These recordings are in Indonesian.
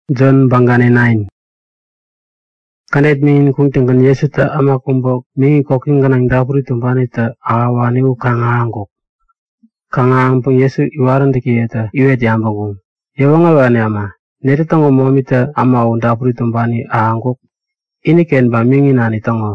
John bangane 9. Kanet min kung tingkan Yesu ta ama kumbok mi koking ganang dapuri tumpani ta awani u kangaangkok. Kangaang pung Yesu iwaran tiki eta iwet yambagum. Yawanga wani ama. Neri tango momi ta ama u dapuri tumpani aangkok. Ini ken ba mingi nani tango.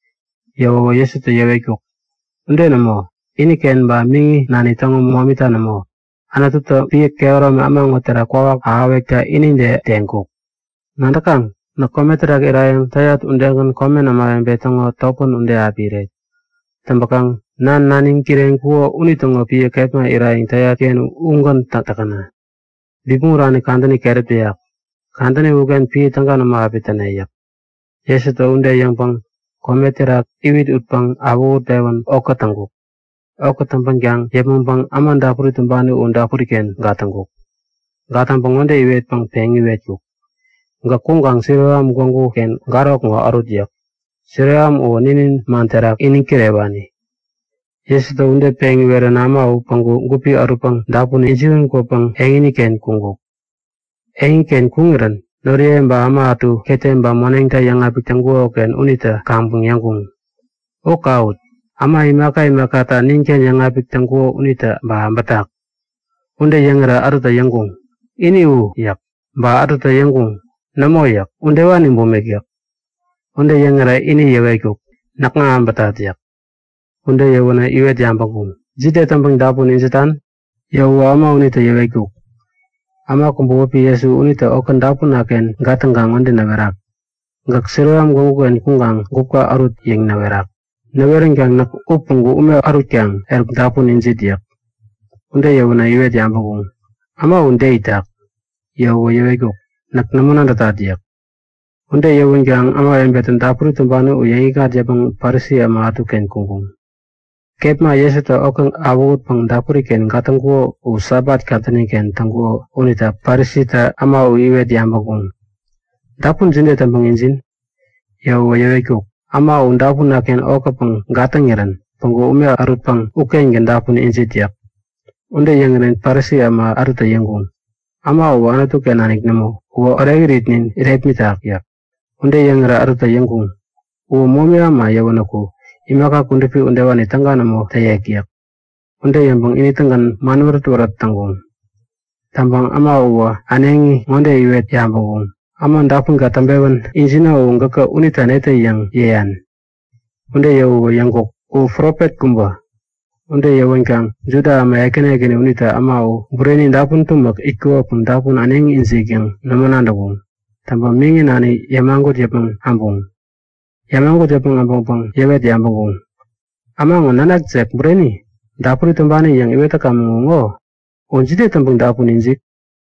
Yawawa Yesu ta yawekok. Unde namo. Ini ken ba mingi nani tango momi ta namo. Anatuto piye keoro me ama ngotera kwawak awek ta ini de tengkok. Nandakang. Na kometrak irayang tayat undangan komen ama yang betongo topon unde abiret. Tambakang nan naning kireng kuo unitongo piye kepma irayang tayat ken ungon takana. Bibung rani kandani keret yak. Kandani ugen piye tangga nama abitana yak. Yesu to unde yang pang kometrak iwit utpang awu dewan oka tangguk. Oka tampang yang yepang pang aman dapuri tumbani undapuri ken gatangguk. Gatampang unde iwit pang pengi wetkuk. Nga kunggang siram gongu ken garok nga arut yak. Siram o ninin manterak inin kirebani. Yesu to unde pengi wera nama u panggu gupi arupang dapun injirun ko pang engini ken kunggu. Engin ken kungiran, noriye mba ama atu kete mba monengta yang apik tangguo ken unita kampung yangkung. O kaut, ama imaka ta ningken yang apik tangguo unita mba batak. Unde yangra aruta yangkung. Ini u yak, mba aruta yangkung. Namo yak, unde wani mbumek yak. Unde yangara ini yawekuk, naknga ambatat yak. Unde yawana iwet yambagum. Jite tampang dapun insitan, yawa ama unita yawekuk. Ama kumbuwapi Yesu unita okan dapun aken gatanggang unde nawerak. Ngak siram gonguken kunggang gupka arut yang nawerak. Nawereng kang nak upunggu ume arut kang eruk dapun insit yak. Unde yawana iwet yambagum. Ama unde itak, yawa yawekuk. Nak namunan datadiak. Unde yawun jang ama yang betan dapuri tumbanu uyangi ka jabang parisi ama atu ken kungkung. Kepma Yesu ta okang awut pang dapuri ken katangkuo u sabat katani ken tangkuo unita parisi ta ama u iwet yambagum. Dapun jinde tambang injin. Yawa yawekuk. Ama u dapun na ken oka pang gatangiran. Panggu ume arut pang uken gen dapun injit yak. Unde yangiran parisi ama aruta yanggung. Ama u anatu ken anik namo. Uwa oregirit nin iretmitak yak. Unde yangra aruta yangkung. Uwa momi ama yawanaku. Imaka kundipi undewani tangga namo tayek yak. Unde yambang ini tanggan manurat warat tanggung. Tambang ama uwa anengi ngonde iwet yambagum. Ama ndapun gatambewan insina uwa ngaka unita neta yang yeyan. Unde yawa yangkuk. Uwa propet kumba. Unde yawan kang juda ama ekene unita ama u bureni dapun tumak ikwa pun dapun aneng insik yang namanandagum. Tambah mingi nani yamangut yapang ambung. Yamangut yapang ambung pang yawet yambagum. Ama ngon nanak zek bureni dapuri tumbani yang iweta kamu ngo. Unjide tambang dapun insik.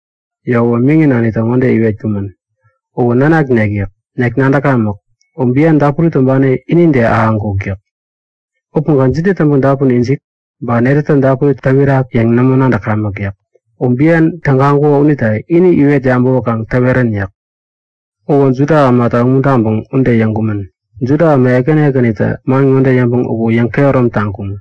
Yawa mingi nani tangonde iwet kuman. Uwa nanak negyak. Nek nandakamak. Umbian dapuri tumbani ininde aangkuk yak. Upung jide tambang dapun insik. Ba neretan dapur tawirak yang namuna ndakamak yak. Umbian tangangku unita ini iwet jambo kang taweran yak. Uwan juda mata ngundambang unde yang kuman. Juda mekene kanita mang unde yambang ubu yang keorom tangkung.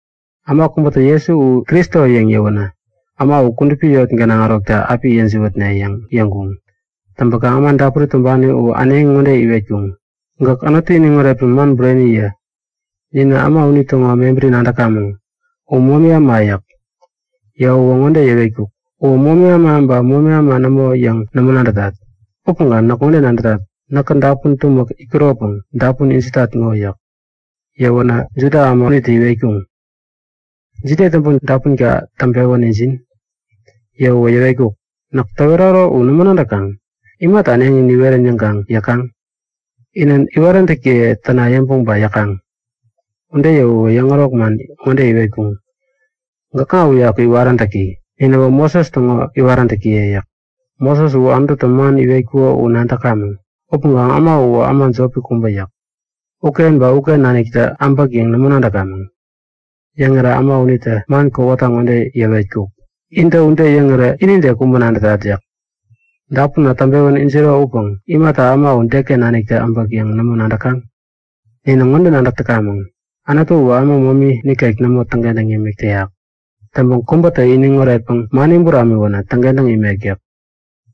Ama kumbata Yesu u Kristo yang yawana. Ama u kundupi yot ngana ngarokta api yang siwatna yang kung. Tambaka aman dapur tumbani u aneng unde iwet kung. Ngak anati ini ngorep man breni ya. Nina ama unito nga membri nandakamang. Umomi ama yak. Ya uwangonde yawekuk. Umomi ama amba umomi ama namo yang namunandatat. Upungan nakunde nandatat. Nakan dapun tumak ikropang. Dapun insitat ngoyak. Ya wana juda ama unita yawekung. Jide tampun dapun ka tampewan insin. Ya uwa yawekuk. Nak taweraro u namunandakang. Imat aneng niweren yang kang yakang. Inan iwaran teki tanayang ba yakang. Unde yaw yang arok man unde iwekung. Ngaka uyak iwaran taki. Inawa Moses tungo iwaran taki yak. Moses u andu teman iwekuwa unanta kamu. Upungang ama uwa aman zopi kumba yak. Uken nani kita ambak yang namunanda kamu. Yang era ama unita man ko watang unde iwekuk. Inta unde yang era ininde kumbananda yak. Dapun na tambewan insiro upang. Imata ama undeke nani kita ambak yang namunanda kang. Ninangonde nandak takamang. Anatu wa ama mami nikaik namo tanggendang imek yak. Tambang kumbata ini ngorepang manimbur ami wana tanggendang imek yak.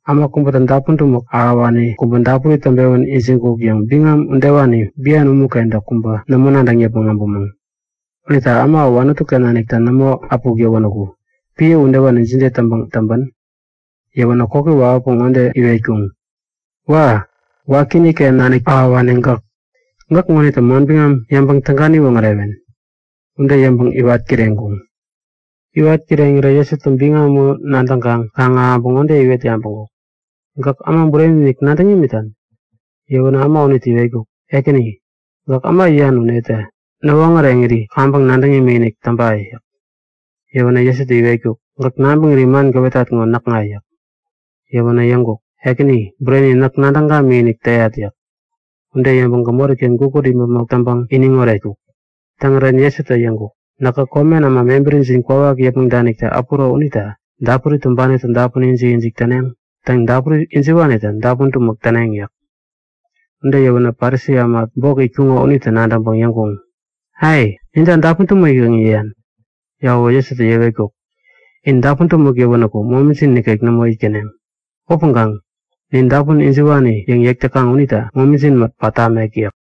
ama kumpatan dapun tumuk awani kumban dapuri tambewan isingkuk yang bingam undewani bian umukenda kumba namunandang yapangambumang. Ulita ama wanu tu kenanik tan namo apuk yawanaku. Pia undewani jinde tamban yawana koki wa apung onde iwaikung. Wa kini kenanik awani ngak ngoni taman bingam yambang tangani wangarewen. Unda yambang iwat kirengkung. Iwat kireng raya setumbinga mu nantangkang kanga bungonde iwet yampung. Ngak ama bureminik nantangi mitan. Yawana ama uniti wego. Ekini. Ngak ama iyan unete. Nawangarengiri kambang nantangi minik tambai. Yawana yasiti wego. Ngak nambang riman gawetat ngon nak ngayak. Yawana yangguk. Ekini. Bureni nak nantangka minik tayat yak. Unda yambang kamoriken kukuri mamak tambang iningoreko. Tangaran yasita yangguk. Naka komen ama membrin sin kwawak yapang danik ta apuro unita. Dapuri tumbane tan dapun injik taneng. Tang dapuri injiwane tan dapun tumak taneng yak. Unda yawana parisi ama bok ikungo unita nandang bang yangkung. Hai, indan dapun tumak yang iyan. Yawa yasita yawekok. In dapun tumak yawanako momisin nikek namo ikeneng. Opanggang. In dapun injiwane yang yaktakang unita momisin mat patamek yak.